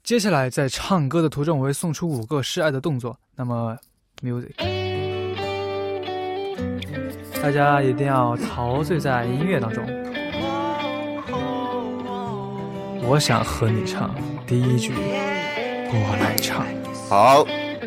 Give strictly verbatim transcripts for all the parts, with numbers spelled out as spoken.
接下来在唱歌的途中，我会送出五个示爱的动作。那么 ，music， 大家一定要陶醉在音乐当中。我想和你唱第一句，我来唱。 好。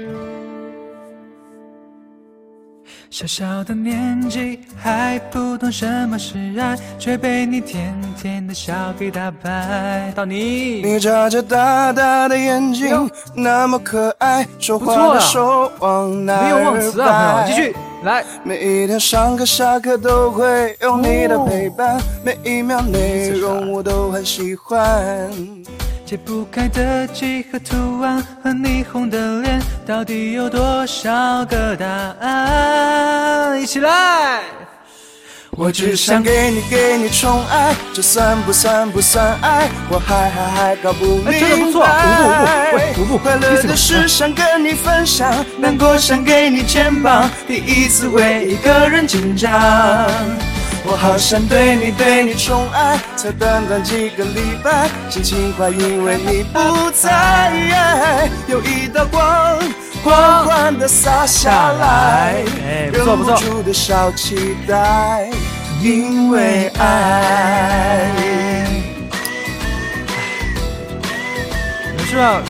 小小的年纪还不懂什么是爱，却被你甜甜的笑给打败。到你， 你眨着大大的眼睛，那么可爱，说话的手往哪儿摆？ 没有忘词啊，朋友，继续来。 每一天上课下课都会有你的陪伴，哦、每一秒内容我都很喜欢。 解不开的几何图案和霓虹的脸，到底有多少个答案？一起来！ 我只想给你给你宠爱，这算不算不算爱？我还还还搞不明白。 哎，真的不错，五步五步，喂，五步。 快乐的事想跟你分享，难过想给你肩膀，第一次为一个人紧张。我好想对你对你宠爱，才短短几个礼拜，心情坏因为你不在，有一道光缓缓地洒下来，忍不住的小期待，因为爱。 你是吧？